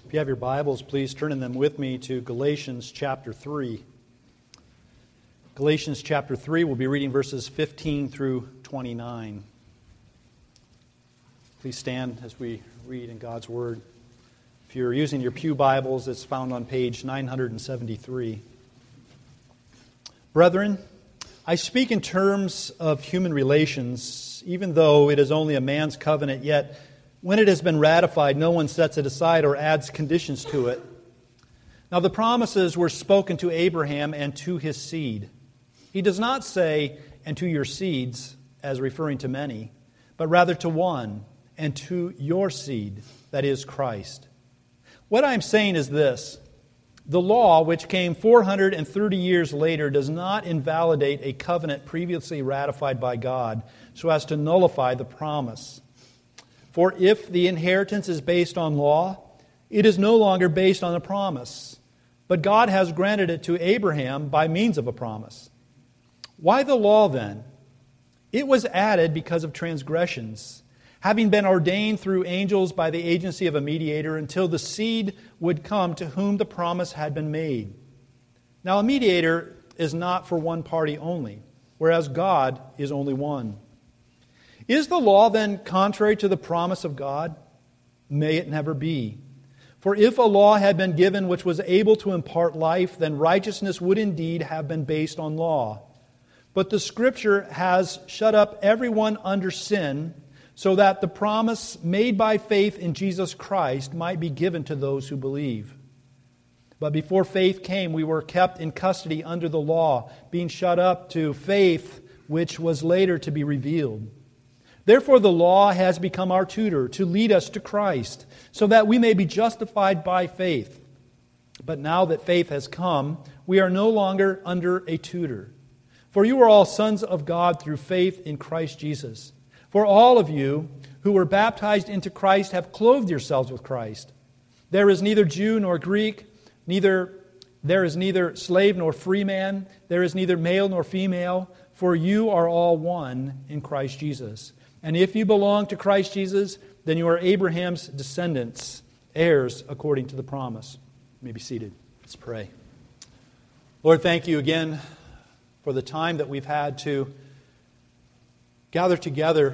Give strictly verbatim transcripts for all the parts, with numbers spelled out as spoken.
If you have your Bibles, please turn in them with me to Galatians chapter three. Galatians chapter three, we'll be reading verses fifteen through twenty-nine. Please stand as we read in God's Word. If you're using your pew Bibles, it's found on page nine seventy-three. Brethren, I speak in terms of human relations, even though it is only a man's covenant, yet when it has been ratified, no one sets it aside or adds conditions to it. Now the promises were spoken to Abraham and to his seed. He does not say, and to your seeds, as referring to many, but rather to one, and to your seed, that is Christ. What I am saying is this: the law, which came four hundred thirty years later, does not invalidate a covenant previously ratified by God so as to nullify the promise. For if the inheritance is based on law, it is no longer based on a promise, but God has granted it to Abraham by means of a promise. Why the law then? It was added because of transgressions, having been ordained through angels by the agency of a mediator until the seed would come to whom the promise had been made. Now a mediator is not for one party only, whereas God is only one. Is the law then contrary to the promise of God? May it never be. For if a law had been given which was able to impart life, then righteousness would indeed have been based on law. But the Scripture has shut up everyone under sin, so that the promise made by faith in Jesus Christ might be given to those who believe. But before faith came, we were kept in custody under the law, being shut up to faith which was later to be revealed. Therefore the law has become our tutor to lead us to Christ, so that we may be justified by faith. But now that faith has come, we are no longer under a tutor. For you are all sons of God through faith in Christ Jesus. For all of you who were baptized into Christ have clothed yourselves with Christ. There is neither Jew nor Greek, neither there is neither slave nor free man, there is neither male nor female, for you are all one in Christ Jesus. And if you belong to Christ Jesus, then you are Abraham's descendants, heirs according to the promise. You may be seated. Let's pray. Lord, thank you again for the time that we've had to gather together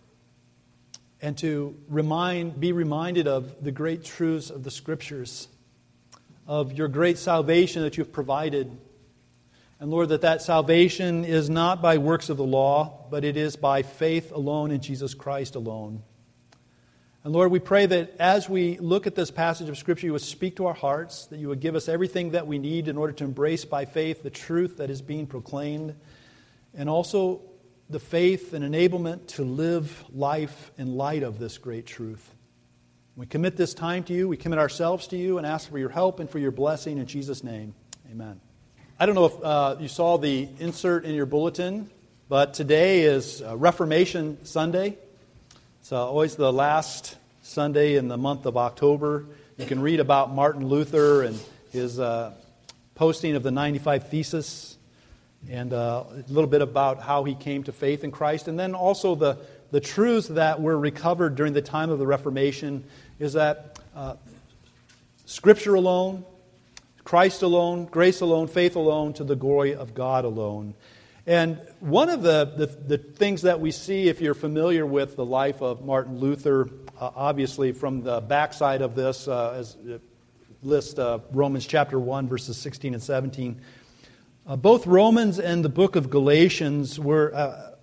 and to remind, be reminded of the great truths of the Scriptures, of your great salvation that you've provided. And Lord, that that salvation is not by works of the law, but it is by faith alone in Jesus Christ alone. And Lord, we pray that as we look at this passage of Scripture, you would speak to our hearts, that you would give us everything that we need in order to embrace by faith the truth that is being proclaimed, and also the faith and enablement to live life in light of this great truth. We commit this time to you, we commit ourselves to you, and ask for your help and for your blessing in Jesus' name. Amen. I don't know if uh, you saw the insert in your bulletin, but today is uh, Reformation Sunday. It's uh, always the last Sunday in the month of October. You can read about Martin Luther and his uh, posting of the ninety-five Theses, and uh, a little bit about how he came to faith in Christ. And then also the, the truths that were recovered during the time of the Reformation is that uh, Scripture alone, Christ alone, grace alone, faith alone, to the glory of God alone. And one of the, the, the things that we see, if you're familiar with the life of Martin Luther, uh, obviously from the backside of this, uh, as uh, list uh, Romans chapter one, verses sixteen and seventeen, uh, both Romans and the book of Galatians were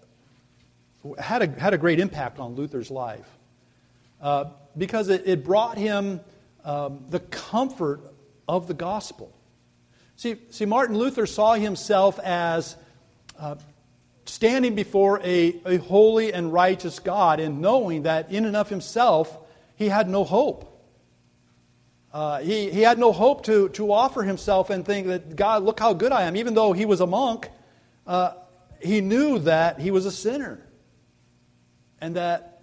uh, had a had a great impact on Luther's life uh, because it, it brought him um, the comfort of the gospel. See, see, Martin Luther saw himself as uh, standing before a, a holy and righteous God, and knowing that in and of himself he had no hope. Uh, he, he had no hope to, to offer himself and think that, God, look how good I am. Even though he was a monk, uh, he knew that he was a sinner, and that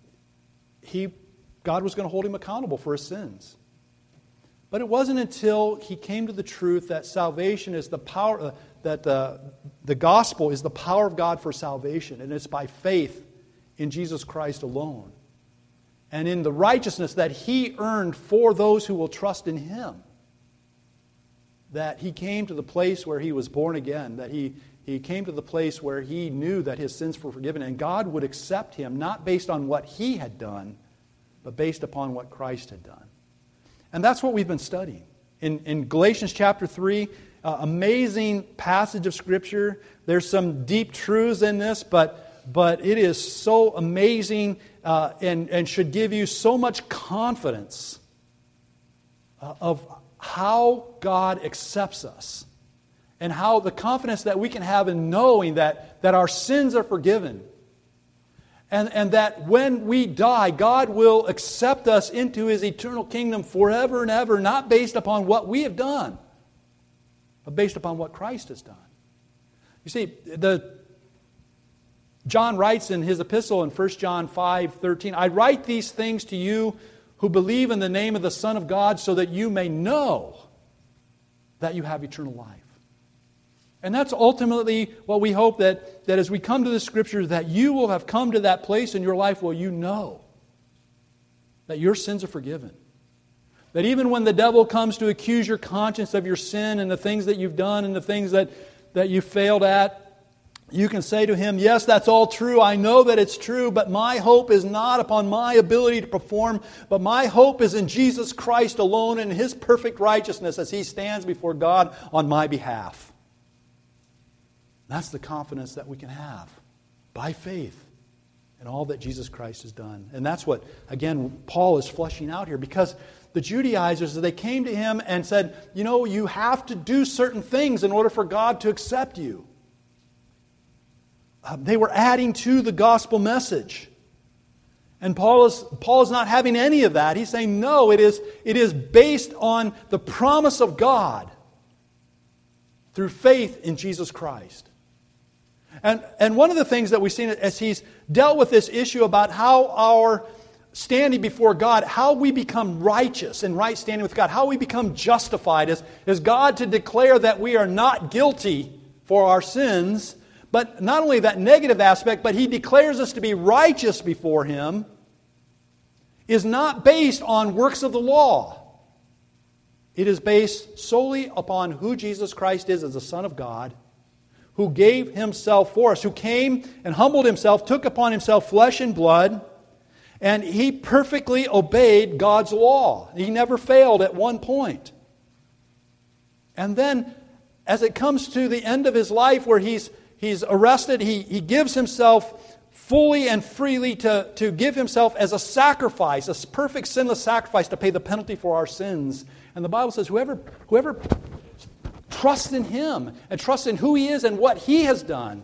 he God was going to hold him accountable for his sins. But it wasn't until he came to the truth that salvation is the power, uh, that uh, the gospel is the power of God for salvation, and it's by faith in Jesus Christ alone. and in the righteousness that He earned for those who will trust in Him. That He came to the place where He was born again, that He, he came to the place where He knew that His sins were forgiven, and God would accept Him, not based on what He had done, but based upon what Christ had done. And that's what we've been studying. In, in Galatians chapter three, uh, amazing passage of Scripture. There's some deep truths in this, but, but it is so amazing uh, and, and should give you so much confidence uh, of how God accepts us. And how the confidence that we can have in knowing that, that our sins are forgiven. And, and that when we die, God will accept us into His eternal kingdom forever and ever, not based upon what we have done, but based upon what Christ has done. You see, the John writes in his epistle in First John five thirteen, I write these things to you who believe in the name of the Son of God, so that you may know that you have eternal life. And that's ultimately what we hope, that, that as we come to the Scriptures, that you will have come to that place in your life where you know that your sins are forgiven. That even when the devil comes to accuse your conscience of your sin and the things that you've done and the things that, that you failed at, you can say to him, yes, that's all true. I know that it's true, but my hope is not upon my ability to perform, but my hope is in Jesus Christ alone and His perfect righteousness as He stands before God on my behalf. That's the confidence that we can have by faith in all that Jesus Christ has done. And that's what, again, Paul is fleshing out here. Because the Judaizers, they came to him and said, you know, you have to do certain things in order for God to accept you. Uh, they were adding to the gospel message. And Paul is, Paul is not having any of that. He's saying, no, it is, it is based on the promise of God through faith in Jesus Christ. And, and one of the things that we've seen as he's dealt with this issue about how our standing before God, how we become righteous and right standing with God, how we become justified is, is God to declare that we are not guilty for our sins, but not only that negative aspect, but He declares us to be righteous before Him, is not based on works of the law. It is based solely upon who Jesus Christ is as the Son of God, who gave Himself for us, who came and humbled Himself, took upon Himself flesh and blood, and He perfectly obeyed God's law. He never failed at one point. And then, as it comes to the end of His life where He's, he's arrested, he, he gives Himself fully and freely to, to give Himself as a sacrifice, a perfect sinless sacrifice to pay the penalty for our sins. And the Bible says whoever whoever trusts in Him and trusts in who He is and what He has done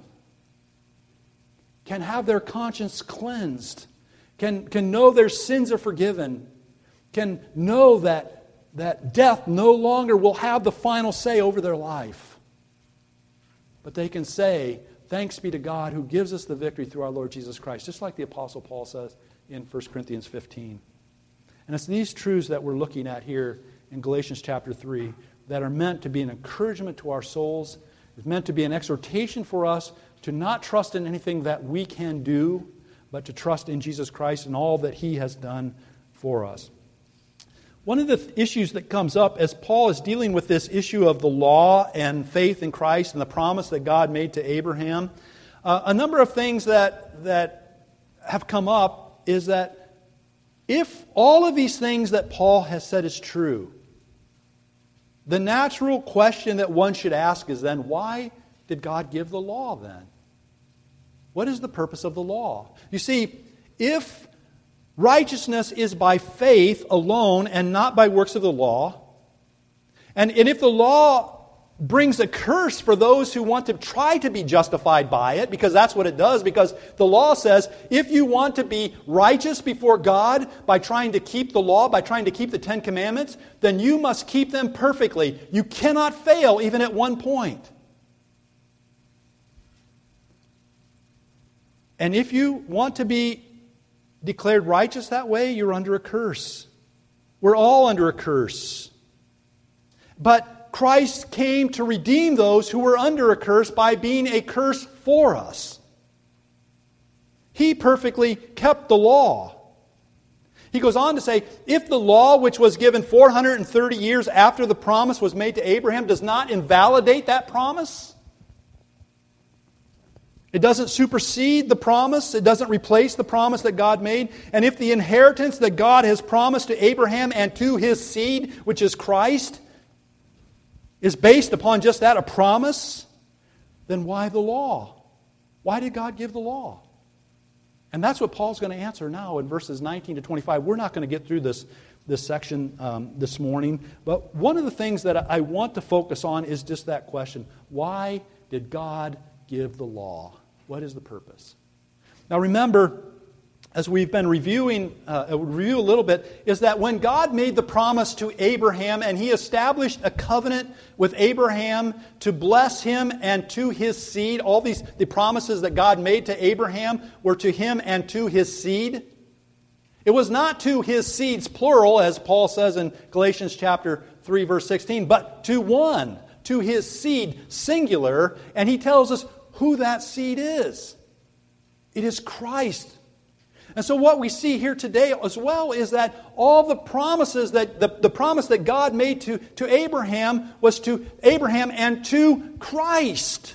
can have their conscience cleansed, can, can know their sins are forgiven, can know that, that death no longer will have the final say over their life. But they can say, thanks be to God who gives us the victory through our Lord Jesus Christ, just like the Apostle Paul says in First Corinthians fifteen. And it's these truths that we're looking at here in Galatians chapter three that are meant to be an encouragement to our souls. It's meant to be an exhortation for us to not trust in anything that we can do, but to trust in Jesus Christ and all that He has done for us. One of the th- issues that comes up as Paul is dealing with this issue of the law and faith in Christ and the promise that God made to Abraham, uh, a number of things that, that have come up is that if all of these things that Paul has said is true, the natural question that one should ask is then, why did God give the law then? What is the purpose of the law? You see, if righteousness is by faith alone and not by works of the law, and, and if the law brings a curse for those who want to try to be justified by it, because that's what it does, because the law says if you want to be righteous before God by trying to keep the law, by trying to keep the Ten Commandments, then you must keep them perfectly. You cannot fail even at one point. And if you want to be declared righteous that way, you're under a curse. We're all under a curse. But Christ came to redeem those who were under a curse by being a curse for us. He perfectly kept the law. He goes on to say, if the law which was given four hundred thirty years after the promise was made to Abraham does not invalidate that promise, it doesn't supersede the promise, it doesn't replace the promise that God made, and if the inheritance that God has promised to Abraham and to his seed, which is Christ, is based upon just that, a promise, then why the law? Why did God give the law? And that's what Paul's going to answer now in verses nineteen to twenty-five. We're not going to get through this, this section um, this morning, but one of the things that I want to focus on is just that question. Why did God give the law? What is the purpose? Now remember, as we've been reviewing uh, review a little bit, is that when God made the promise to Abraham and He established a covenant with Abraham to bless him and to his seed, all these the promises that God made to Abraham were to him and to his seed. It was not to his seeds, plural, as Paul says in Galatians chapter three, verse sixteen, but to one, to his seed, singular, and he tells us who that seed is. It is Christ. And so what we see here today as well is that all the promises that the, the promise that God made to, to Abraham was to Abraham and to Christ.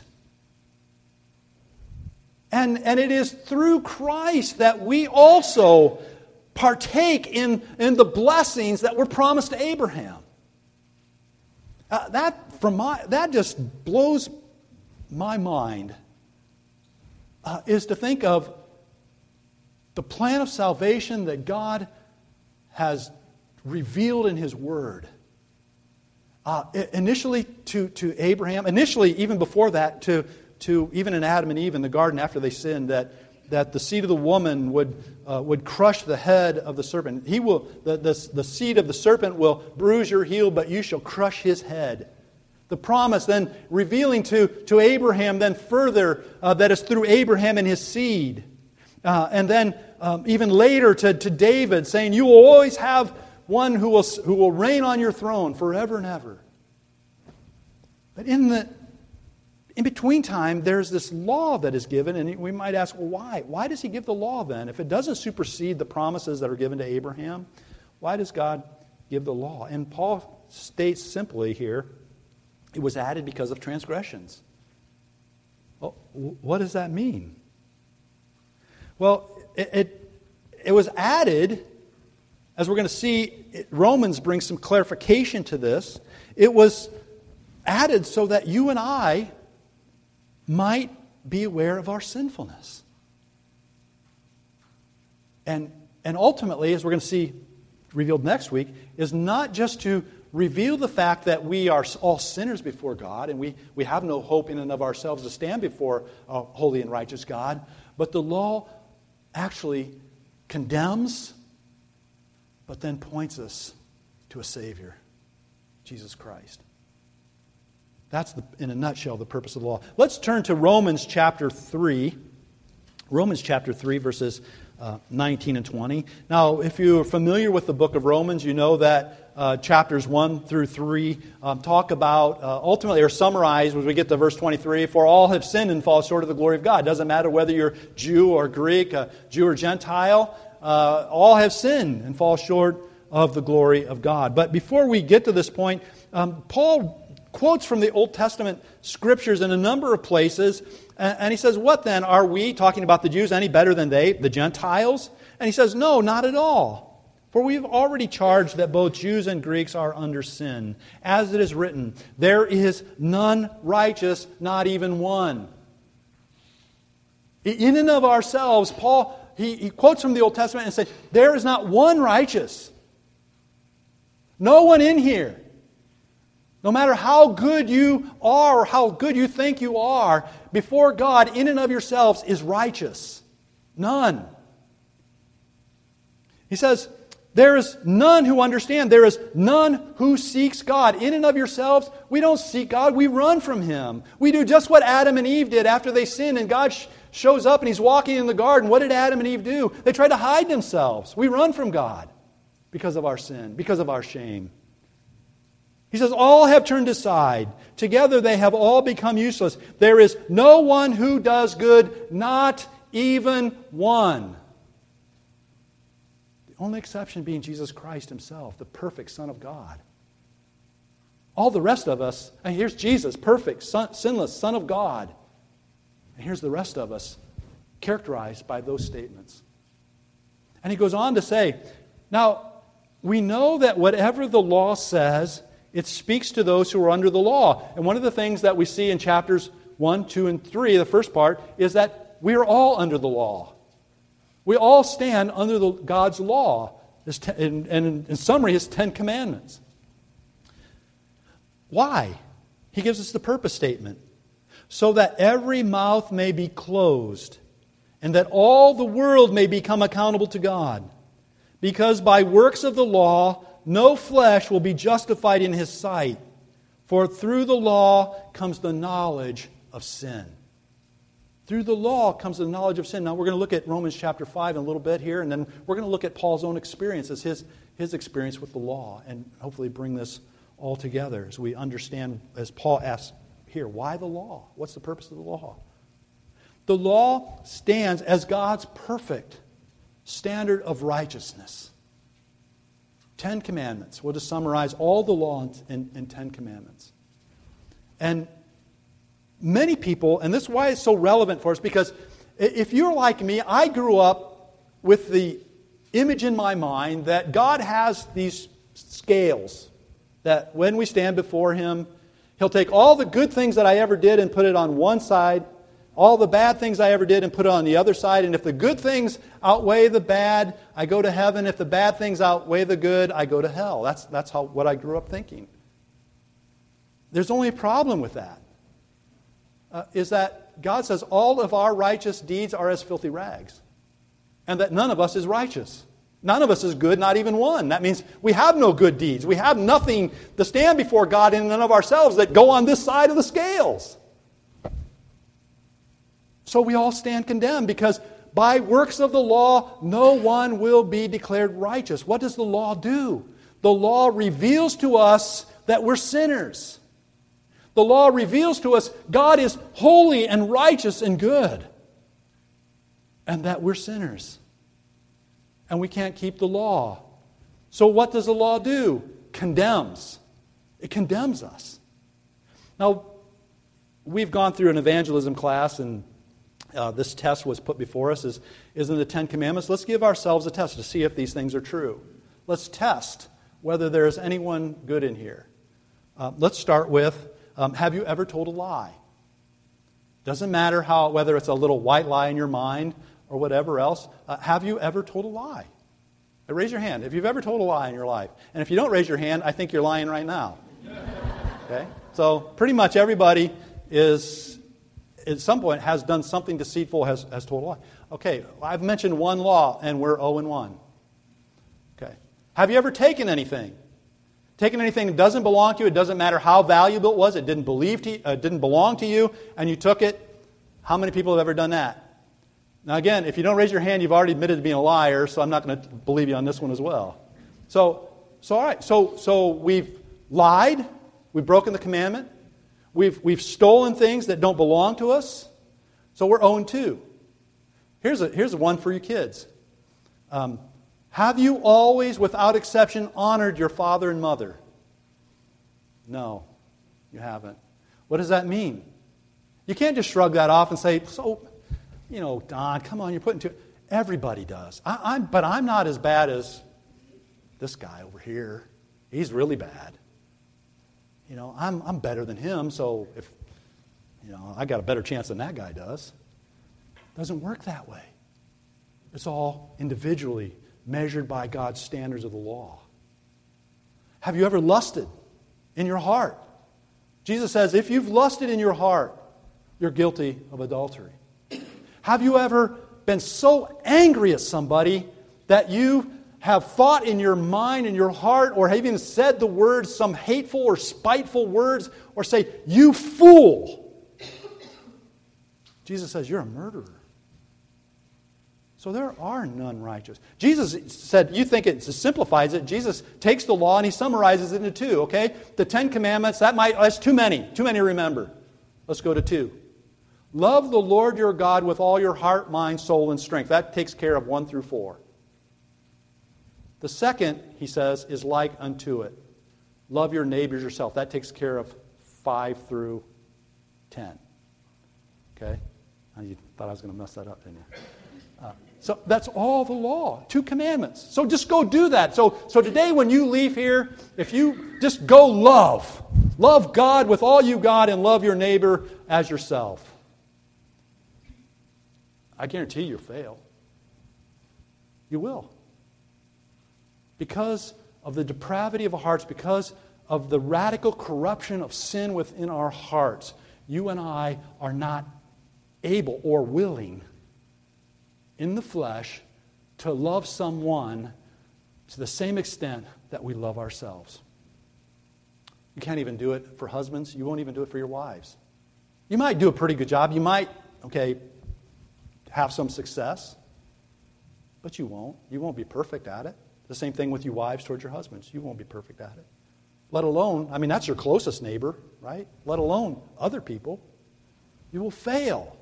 And, and it is through Christ that we also partake in, in the blessings that were promised to Abraham. Uh, that from my that just blows my mind. Uh, is to think of the plan of salvation that God has revealed in His Word. Uh, initially to, to Abraham, initially even before that, to, to even in Adam and Eve in the garden after they sinned, that, that the seed of the woman would, uh, would crush the head of the serpent. He will, the, the, the seed of the serpent will bruise your heel, but you shall crush his head. The promise then revealing to, to Abraham then further uh, that is through Abraham and his seed. Uh, and then um, even later to, to David saying, you will always have one who will, who will reign on your throne forever and ever. But in the in between time, there's this law that is given, and we might ask, well, why? Why does He give the law then? If it doesn't supersede the promises that are given to Abraham, why does God give the law? And Paul states simply here, it was added because of transgressions. Well, what does that mean? Well, it, it, it was added, as we're going to see, it, Romans brings some clarification to this. It was added so that you and I might be aware of our sinfulness. And, and ultimately, as we're going to see revealed next week, is not just to reveal the fact that we are all sinners before God and we, we have no hope in and of ourselves to stand before a holy and righteous God, but the law actually condemns, but then points us to a Savior, Jesus Christ. That's, the, in a nutshell, the purpose of the law. Let's turn to Romans chapter three. Romans chapter three, verses uh, nineteen and twenty. Now, if you're familiar with the book of Romans, you know that uh, chapters one through three um, talk about, uh, ultimately, or summarize, as we get to verse twenty-three, for all have sinned and fall short of the glory of God. It doesn't matter whether you're Jew or Greek, uh, Jew or Gentile, uh, all have sinned and fall short of the glory of God. But before we get to this point, um, Paul quotes from the Old Testament scriptures in a number of places, and he says, what then? Are we, talking about the Jews, any better than they, the Gentiles? And he says, no, not at all. For we've already charged that both Jews and Greeks are under sin. As it is written, there is none righteous, not even one. In and of ourselves, Paul, he, he quotes from the Old Testament and says, there is not one righteous. No one in here. No matter how good you are or how good you think you are, before God, in and of yourselves, is righteous. None. He says, there is none who understand. There is none who seeks God. In and of yourselves, we don't seek God. We run from Him. We do just what Adam and Eve did after they sinned, and God sh- shows up and He's walking in the garden. What did Adam and Eve do? They tried to hide themselves. We run from God because of our sin, because of our shame. He says, all have turned aside. Together they have all become useless. There is no one who does good, not even one. The Only exception being Jesus Christ himself, the perfect Son of God. All the rest of us, and here's Jesus, perfect, son, sinless Son of God. And here's the rest of us, characterized by those statements. And he goes on to say, now, we know that whatever the law says, it speaks to those who are under the law. And one of the things that we see in chapters one, two, and three, the first part, is that we are all under the law. We all stand under the, God's law, and in, in summary, His Ten Commandments. Why? He gives us the purpose statement. So that every mouth may be closed, and that all the world may become accountable to God. Because by works of the law, no flesh will be justified in His sight. For through the law comes the knowledge of sin. Through the law comes the knowledge of sin. Now we're going to look at Romans chapter five in a little bit here, and then we're going to look at Paul's own experiences, his, his experience with the law, and hopefully bring this all together as we understand, as Paul asks here, why the law? What's the purpose of the law? The law stands as God's perfect standard of righteousness. Ten Commandments. We'll just summarize all the law in, in, in Ten Commandments. And many people, and this is why it's so relevant for us, because if you're like me, I grew up with the image in my mind that God has these scales that when we stand before Him, He'll take all the good things that I ever did and put it on one side, all the bad things I ever did and put it on the other side, and if the good things outweigh the bad, I go to heaven. If the bad things outweigh the good, I go to hell. That's, that's how what I grew up thinking. There's only a problem with that. Uh, is that God says all of our righteous deeds are as filthy rags. And that none of us is righteous. None of us is good, not even one. That means we have no good deeds. We have nothing to stand before God in and of ourselves that go on this side of the scales. So we all stand condemned because by works of the law, no one will be declared righteous. What does the law do? The law reveals to us that we're sinners. The law reveals to us God is holy and righteous and good. And that we're sinners. And we can't keep the law. So what does the law do? Condemns. It condemns us. Now, we've gone through an evangelism class, and uh, this test was put before us, is, is in the Ten Commandments. Let's give ourselves a test to see if these things are true. Let's test whether there is anyone good in here. Uh, let's start with, Um, have you ever told a lie? Doesn't matter how, whether it's a little white lie in your mind or whatever else. Uh, have you ever told a lie? Uh, raise your hand if you've ever told a lie in your life. And if you don't raise your hand, I think you're lying right now. Okay? So pretty much everybody is, at some point, has done something deceitful, has, has told a lie. Okay, I've mentioned one law, and we're oh and one. Okay. Have you ever taken anything? Taken anything that doesn't belong to you, it doesn't matter how valuable it was, it didn't believe to, uh, didn't belong to you, and you took it. How many people have ever done that? Now again, if you don't raise your hand, you've already admitted to being a liar, so I'm not going to believe you on this one as well. So, so all right, so so we've lied, we've broken the commandment, we've we've stolen things that don't belong to us, so we're oh and two. Here's a here's a one for you kids. Um, Have you always, without exception, honored your father and mother? No, you haven't. What does that mean? You can't just shrug that off and say, so, you know, Don, come on, you're putting two. Everybody does. I, I'm, but I'm not as bad as this guy over here. He's really bad. You know, I'm I'm better than him, so if, you know, I got a better chance than that guy does. It doesn't work that way. It's all individually measured by God's standards of the law. Have you ever lusted in your heart? Jesus says, if you've lusted in your heart, you're guilty of adultery. Have you ever been so angry at somebody that you have thought in your mind, in your heart, or have even said the words, some hateful or spiteful words, or say, you fool? Jesus says, you're a murderer. So there are none righteous. Jesus said, you think it simplifies it. Jesus takes the law and He summarizes it into two, okay? The Ten Commandments, that might, that's too many. Too many to remember. Let's go to two. Love the Lord your God with all your heart, mind, soul, and strength. That takes care of one through four. The second, he says, is like unto it. Love your neighbors yourself. That takes care of five through ten. Okay? Now you thought I was going to mess that up, didn't you? Uh, so that's all the law. Two commandments. So just go do that. So, so today when you leave here, if you just go love. Love God with all you got and love your neighbor as yourself. I guarantee you'll fail. You will. Because of the depravity of our hearts, because of the radical corruption of sin within our hearts, you and I are not able or willing in the flesh to love someone to the same extent that we love ourselves. You can't even do it for husbands. You won't even do it for your wives. You might do a pretty good job. You might, okay, have some success. But you won't. You won't be perfect at it. The same thing with you wives towards your husbands. You won't be perfect at it. Let alone, I mean, that's your closest neighbor, right? Let alone other people. You will fail.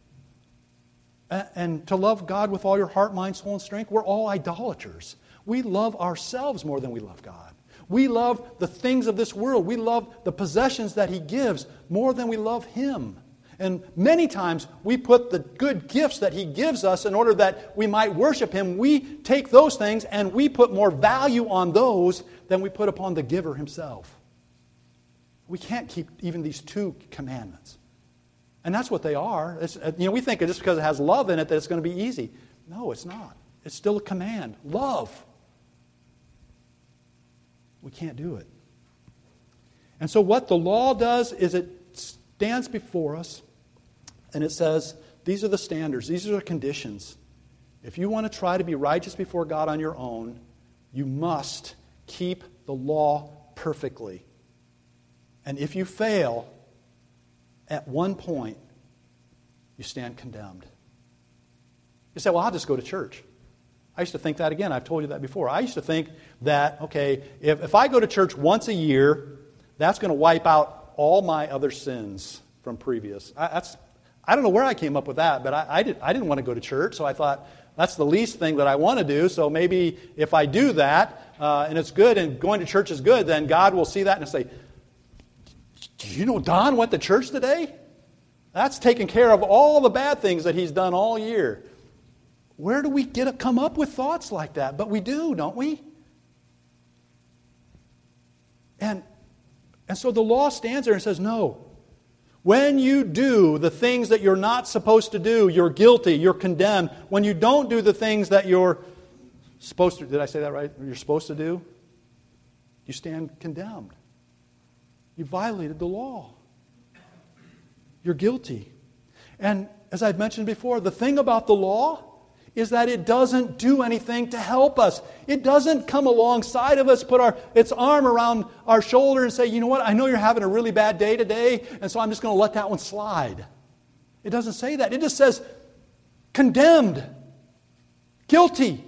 And to love God with all your heart, mind, soul, and strength, we're all idolaters. We love ourselves more than we love God. We love the things of this world. We love the possessions that He gives more than we love Him. And many times we put the good gifts that He gives us in order that we might worship Him. We take those things and we put more value on those than we put upon the giver Himself. We can't keep even these two commandments. And that's what they are. It's, you know, we think just because it has love in it that it's going to be easy. No, it's not. It's still a command. Love. We can't do it. And so what the law does is it stands before us and it says, these are the standards, these are the conditions. If you want to try to be righteous before God on your own, you must keep the law perfectly. And if you fail, at one point, you stand condemned. You say, well, I'll just go to church. I used to think that again. I've told you that before. I used to think that, okay, if, if I go to church once a year, that's going to wipe out all my other sins from previous. I, that's, I don't know where I came up with that, but I, I, did, I didn't want to go to church, so I thought that's the least thing that I want to do. So maybe if I do that, uh, and it's good, and going to church is good, then God will see that and say, do you know Don went to church today? That's taking care of all the bad things that he's done all year. Where do we get come up with thoughts like that? But we do, don't we? And, and so the law stands there and says, no. When you do the things that you're not supposed to do, you're guilty, you're condemned. When you don't do the things that you're supposed to, did I say that right? You're supposed to do, you stand condemned. You violated the law. You're guilty. And as I've mentioned before, the thing about the law is that it doesn't do anything to help us. It doesn't come alongside of us, put our its arm around our shoulder and say, you know what, I know you're having a really bad day today, and so I'm just going to let that one slide. It doesn't say that. It just says, condemned, guilty.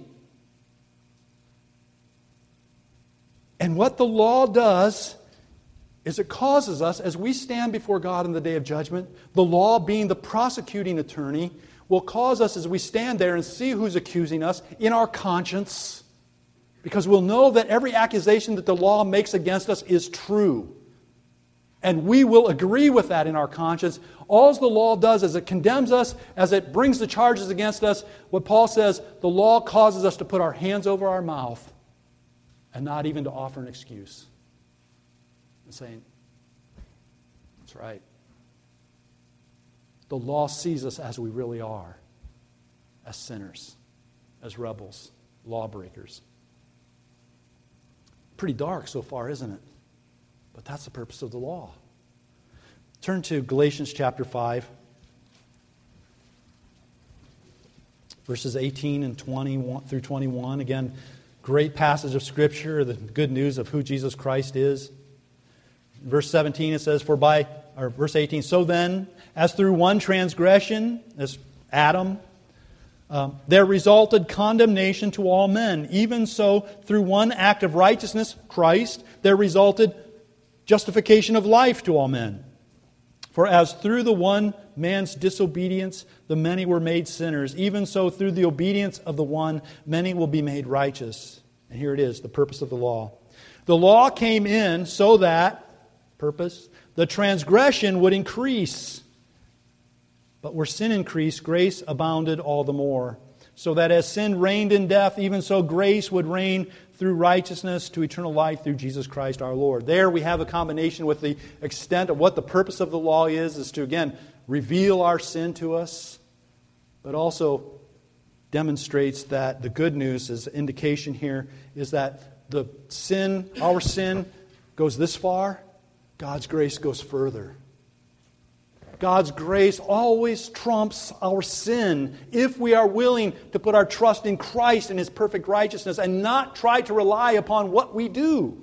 And what the law does is it causes us, as we stand before God in the day of judgment, the law being the prosecuting attorney, will cause us as we stand there and see who's accusing us in our conscience, because we'll know that every accusation that the law makes against us is true. And we will agree with that in our conscience. All the law does is it condemns us, as it brings the charges against us. What Paul says, the law causes us to put our hands over our mouth and not even to offer an excuse. And saying, that's right. The law sees us as we really are, as sinners, as rebels, lawbreakers. Pretty dark so far, isn't it? But that's the purpose of the law. Turn to Galatians chapter five, verses eighteen and twenty through twenty-one. Again, great passage of Scripture, the good news of who Jesus Christ is. Verse seventeen, it says, "For by," or verse eighteen, "So then, as through one transgression," as Adam, um, "there resulted condemnation to all men, even so through one act of righteousness, Christ, there resulted justification of life to all men. For as through the one man's disobedience the many were made sinners, even so through the obedience of the one many will be made righteous." And here it is, the purpose of the law. The law came in so that, purpose, the transgression would increase. But where sin increased, grace abounded all the more. So that as sin reigned in death, even so grace would reign through righteousness to eternal life through Jesus Christ our Lord. There we have a combination with the extent of what the purpose of the law is, is to, again, reveal our sin to us, but also demonstrates that the good news, as indication here, is that the sin, our sin, goes this far, God's grace goes further. God's grace always trumps our sin if we are willing to put our trust in Christ and His perfect righteousness and not try to rely upon what we do.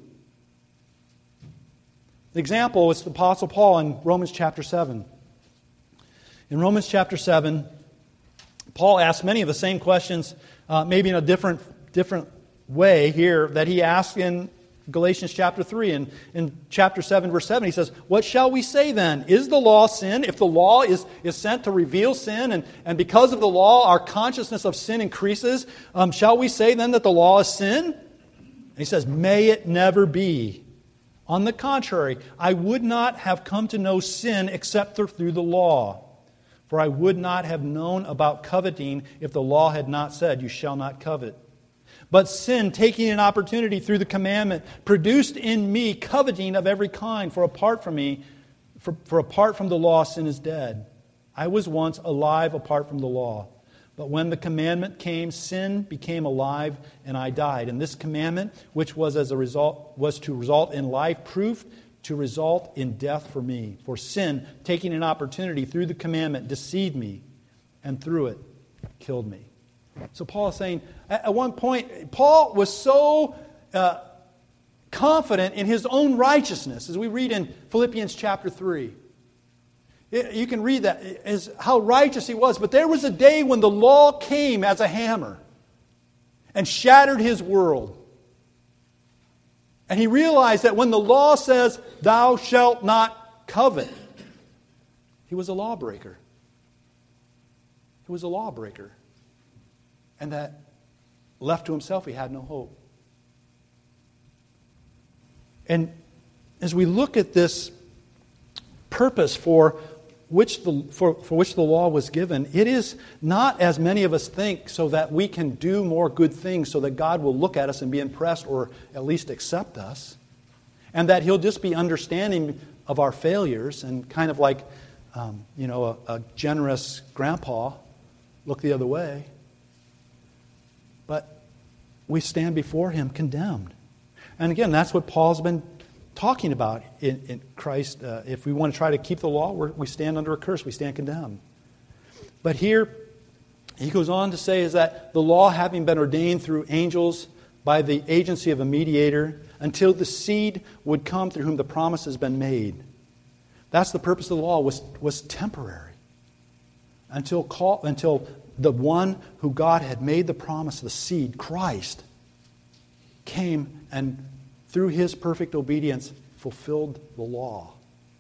The example is the Apostle Paul in Romans chapter seven. In Romans chapter seven, Paul asks many of the same questions, uh, maybe in a different, different way here that he asked in Galatians chapter three. And in chapter seven, verse seven, he says, "What shall we say then? Is the law sin? If the law is, is sent to reveal sin, and, and because of the law our consciousness of sin increases, um, shall we say then that the law is sin?" And he says, "May it never be. On the contrary, I would not have come to know sin except through the law. For I would not have known about coveting if the law had not said, 'You shall not covet.' But sin, taking an opportunity through the commandment, produced in me coveting of every kind. For apart from me, for, for apart from the law, sin is dead. I was once alive apart from the law. But when the commandment came, sin became alive, and I died. And this commandment, which was as a result, was to result in life, proved to result in death for me. For sin, taking an opportunity through the commandment, deceived me, and through it killed me." So Paul is saying, at one point, Paul was so uh, confident in his own righteousness, as we read in Philippians chapter three. It, you can read that, as how righteous he was. But there was a day when the law came as a hammer and shattered his world. And he realized that when the law says, "Thou shalt not covet," he was a lawbreaker. He was a lawbreaker. And that, left to himself, he had no hope. And as we look at this purpose for which the for, for which the law was given, it is not, as many of us think, so that we can do more good things so that God will look at us and be impressed or at least accept us, and that He'll just be understanding of our failures and kind of like, um, you know, a, a generous grandpa look the other way. But we stand before Him condemned. And again, that's what Paul's been talking about in, in Christ. Uh, if we want to try to keep the law, we're, we stand under a curse. We stand condemned. But here, he goes on to say is that the law, having been ordained through angels by the agency of a mediator, until the seed would come through whom the promise has been made. That's the purpose of the law, was, was temporary. Until call, until the one who God had made the promise, the seed, Christ, came and through His perfect obedience fulfilled the law.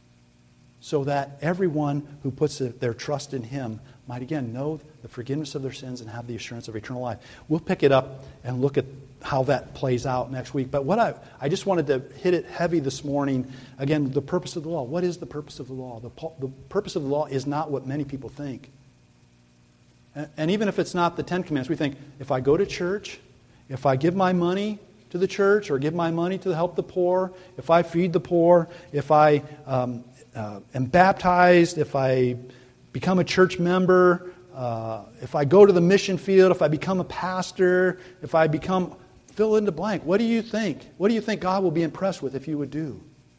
So that everyone who puts their trust in Him might again know the forgiveness of their sins and have the assurance of eternal life. We'll pick it up and look at how that plays out next week. But what I, I just wanted to hit it heavy this morning. Again, the purpose of the law. What is the purpose of the law? The, the purpose of the law is not what many people think. And even if it's not the Ten Commandments, we think, if I go to church, if I give my money to the church or give my money to help the poor, if I feed the poor, if I um, uh, am baptized, if I become a church member, uh, if I go to the mission field, if I become a pastor, if I become, fill in the blank. What do you think? What do you think God will be impressed with if you would do?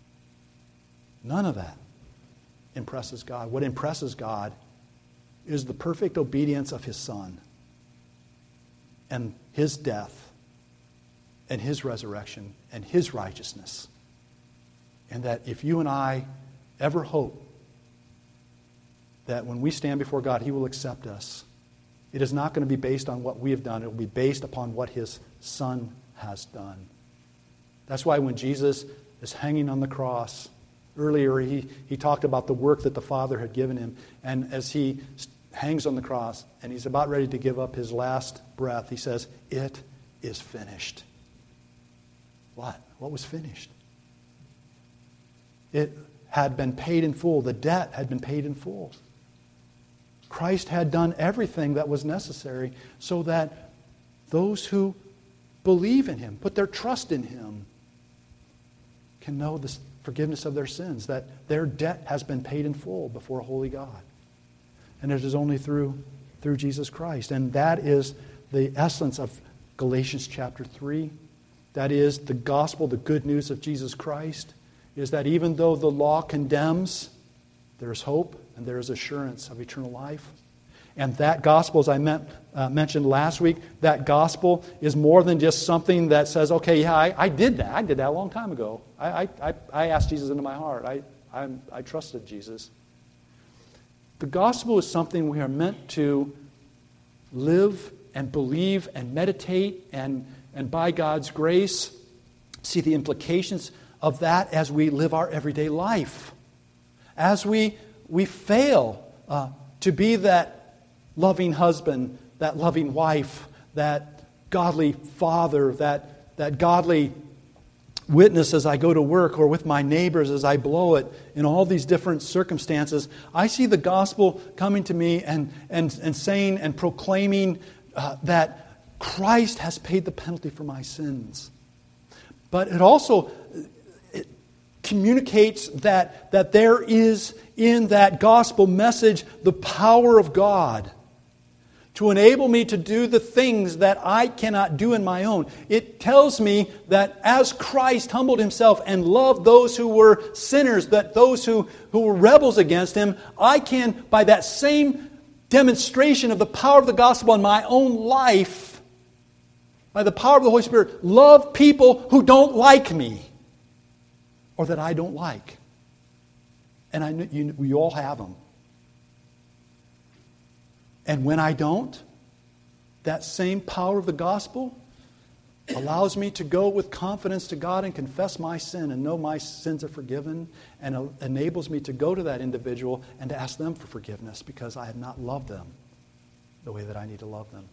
None of that impresses God. What impresses God is the perfect obedience of His Son and His death and His resurrection and His righteousness. And that if you and I ever hope that when we stand before God, He will accept us, it is not going to be based on what we have done. It will be based upon what His Son has done. That's why when Jesus is hanging on the cross, earlier he, he talked about the work that the Father had given Him. And as He hangs on the cross and He's about ready to give up His last breath, He says, "It is finished." What? What was finished? It had been paid in full. The debt had been paid in full. Christ had done everything that was necessary so that those who believe in Him, put their trust in Him, can know the forgiveness of their sins, that their debt has been paid in full before a holy God. And it is only through, through Jesus Christ. And that is the essence of Galatians chapter three. That is the gospel, the good news of Jesus Christ, is that even though the law condemns, there is hope and there is assurance of eternal life. And that gospel, as I meant, uh, mentioned last week, that gospel is more than just something that says, okay, yeah, I, I did that. I did that a long time ago. I, I, I asked Jesus into my heart. I, I, I trusted Jesus. The gospel is something we are meant to live and believe and meditate and, and by God's grace, see the implications of that as we live our everyday life. As we, we fail uh, to be that loving husband, that loving wife, that godly father, that, that godly witness as I go to work or with my neighbors as I blow it in all these different circumstances. I see the gospel coming to me and, and, and saying and proclaiming uh, that Christ has paid the penalty for my sins. But it also it communicates that, that there is in that gospel message the power of God to enable me to do the things that I cannot do in my own. It tells me that as Christ humbled Himself and loved those who were sinners, that those who, who were rebels against Him, I can, by that same demonstration of the power of the gospel in my own life, by the power of the Holy Spirit, love people who don't like me or that I don't like. And I know you, we all have them. And when I don't, that same power of the gospel allows me to go with confidence to God and confess my sin and know my sins are forgiven, and enables me to go to that individual and to ask them for forgiveness because I have not loved them the way that I need to love them.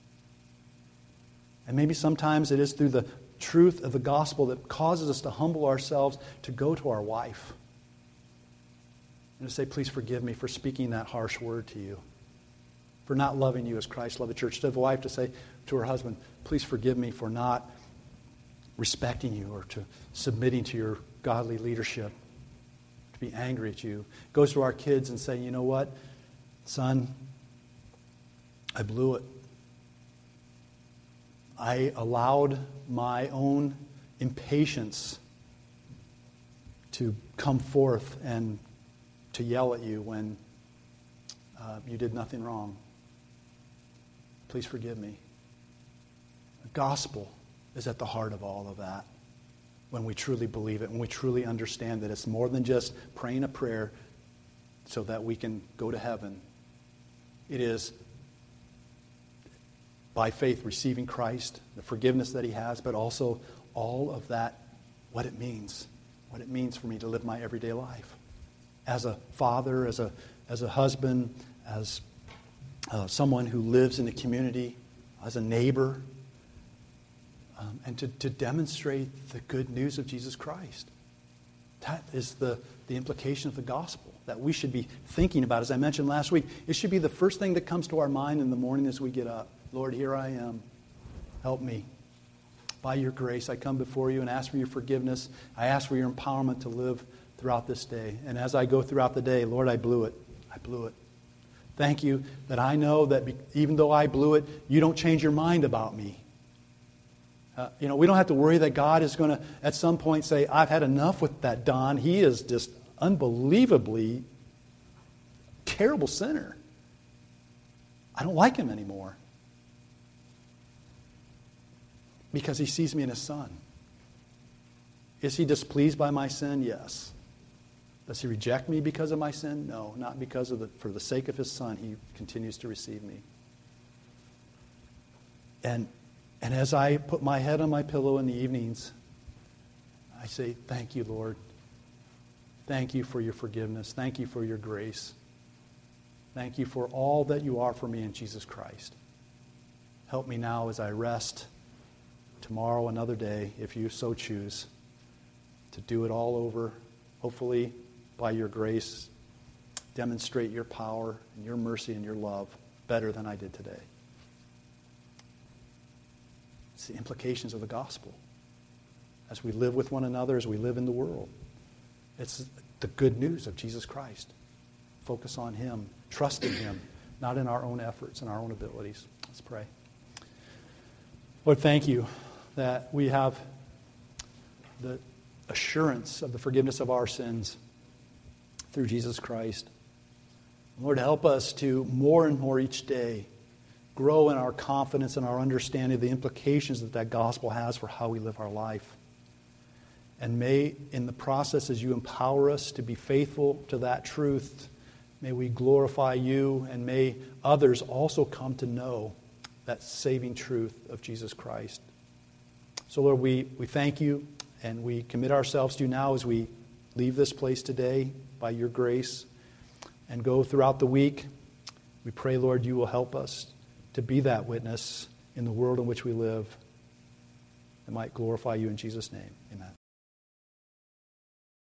And maybe sometimes it is through the truth of the gospel that causes us to humble ourselves to go to our wife and to say, please forgive me for speaking that harsh word to you, for not loving you as Christ loved the church. To the wife to say to her husband, please forgive me for not respecting you or to submitting to your godly leadership, to be angry at you. Goes to our kids and say, you know what, son, I blew it. I allowed my own impatience to come forth and to yell at you when uh, you did nothing wrong. Please forgive me. The gospel is at the heart of all of that when we truly believe it, when we truly understand that it's more than just praying a prayer so that we can go to heaven. It is by faith receiving Christ, the forgiveness that He has, but also all of that, what it means, what it means for me to live my everyday life. As a father, as a, as a husband, as Uh, someone who lives in the community, as a neighbor, um, and to, to demonstrate the good news of Jesus Christ. That is the, the implication of the gospel that we should be thinking about. As I mentioned last week, it should be the first thing that comes to our mind in the morning as we get up. Lord, here I am. Help me. By your grace, I come before you and ask for your forgiveness. I ask for your empowerment to live throughout this day. And as I go throughout the day, Lord, I blew it. I blew it. Thank you that I know that even though I blew it, you don't change your mind about me. Uh, you know, we don't have to worry that God is going to, at some point, say, I've had enough with that Don. He is just unbelievably terrible sinner. I don't like him anymore. Because he sees me in His Son. Is He displeased by my sin? Yes. Does He reject me because of my sin? No, not because of the, for the sake of His Son, He continues to receive me. And, and as I put my head on my pillow in the evenings, I say, thank you, Lord. Thank you for your forgiveness. Thank you for your grace. Thank you for all that you are for me in Jesus Christ. Help me now as I rest tomorrow another day, if you so choose, to do it all over, hopefully by your grace, demonstrate your power and your mercy and your love better than I did today. It's the implications of the gospel. As we live with one another, as we live in the world. It's the good news of Jesus Christ. Focus on Him, trust in Him, not in our own efforts and our own abilities. Let's pray. Lord, thank you that we have the assurance of the forgiveness of our sins through Jesus Christ. Lord, help us to more and more each day grow in our confidence and our understanding of the implications that that gospel has for how we live our life. And may, in the process, as you empower us to be faithful to that truth, may we glorify you, and may others also come to know that saving truth of Jesus Christ. So, Lord, we, we thank you, and we commit ourselves to you now as we leave this place today by your grace and go throughout the week. We pray, Lord, you will help us to be that witness in the world in which we live and might glorify you in Jesus' name. Amen.